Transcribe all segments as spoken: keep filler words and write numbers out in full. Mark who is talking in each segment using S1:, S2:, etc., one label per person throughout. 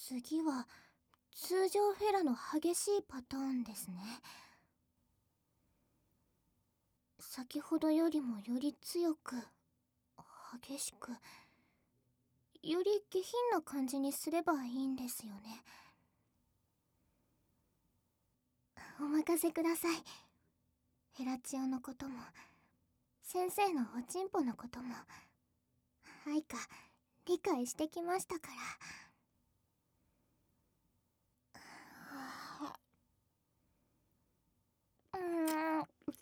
S1: 次は通常フェラの激しいパターンですね。先ほどよりもより強く激しく、より下品な感じにすればいいんですよね。お任せください。ヘラチオのことも先生のおちんぽのこともアイカ理解してきましたから。うーん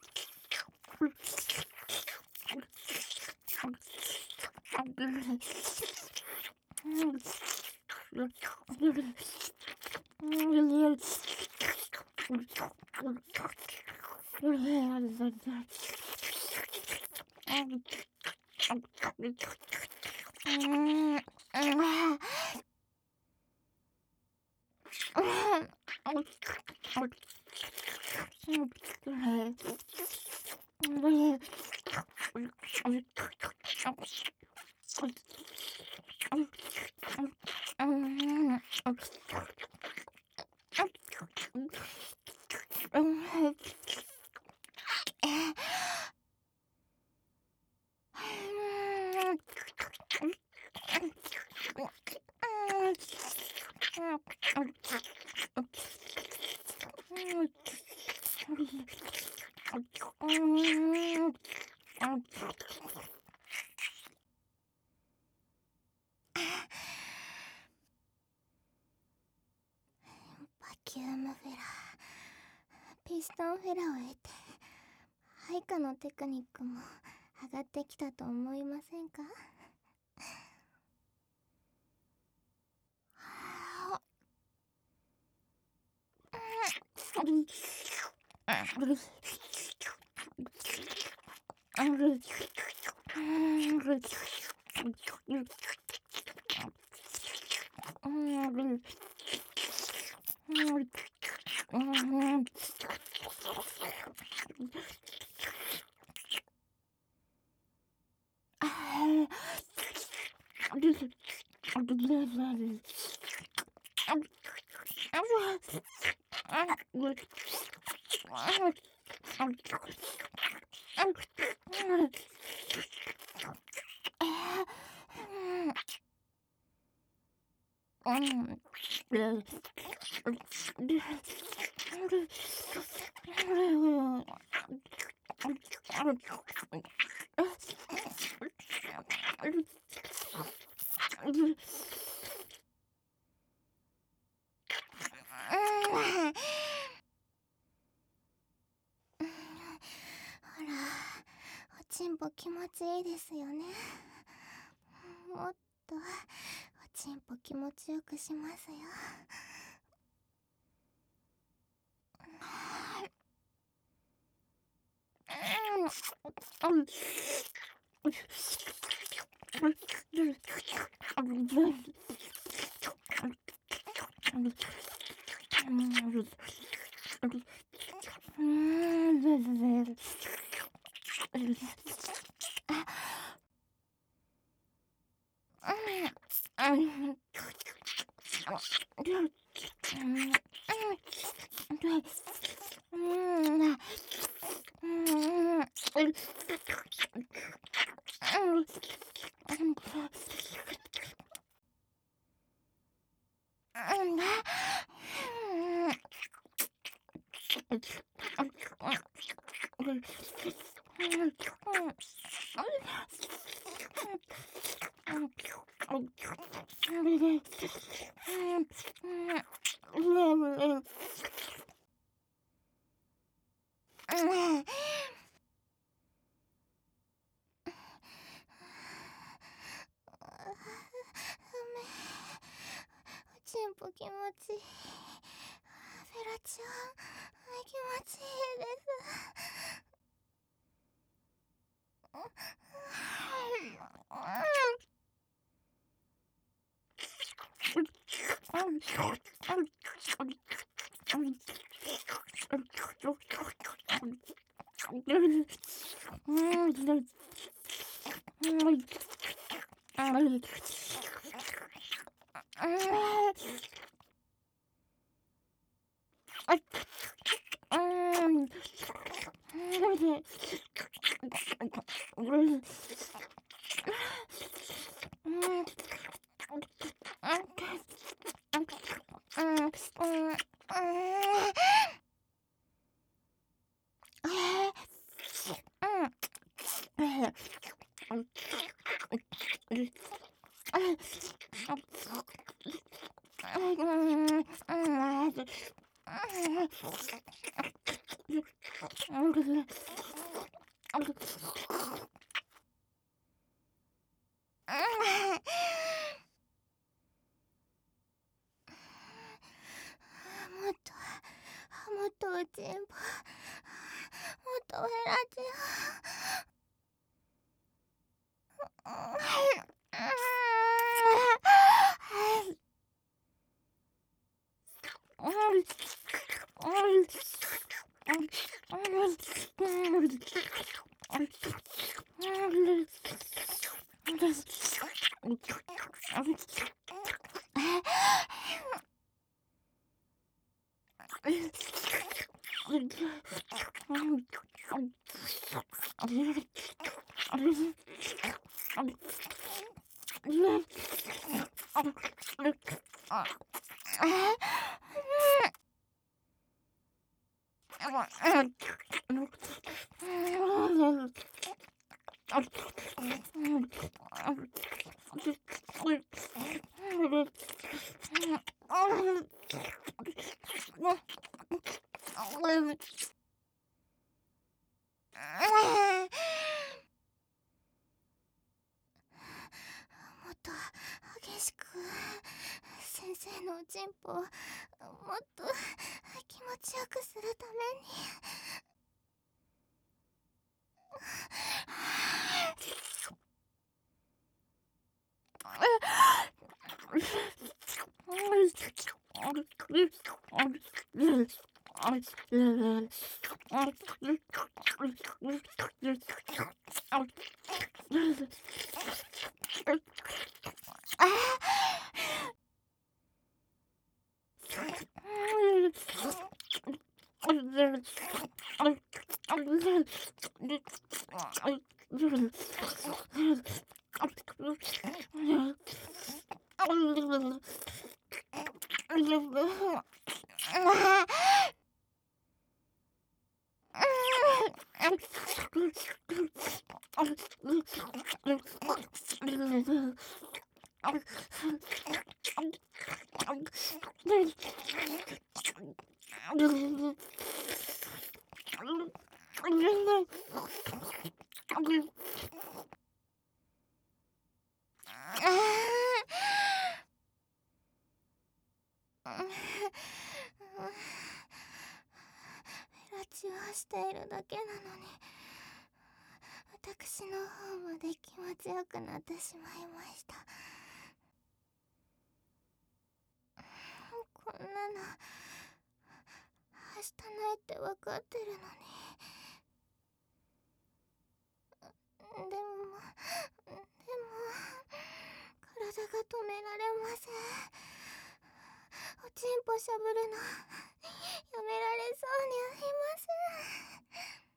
S1: バキュームフェラ、ピストンフェラを得てアイカのテクニックも上がってきたと思いませんか？ほら、おちんぽ気持ちいいですよね。もっとおちんぽ気持ちよくしますよ。おちんぽ気持ちいい。フェラチオン気持ちいいです。 もっともっとおちんぽ、もっとフェラチもっと激しく先生のおちんぽをもっと気持ちよくするために。フェラチオしているだけなのに、私の方まで気持ちよくなってしまいました。こんなのはしたないって分かってるのに。でもでも体が止められません。おちんぽしゃぶるのやめられそうに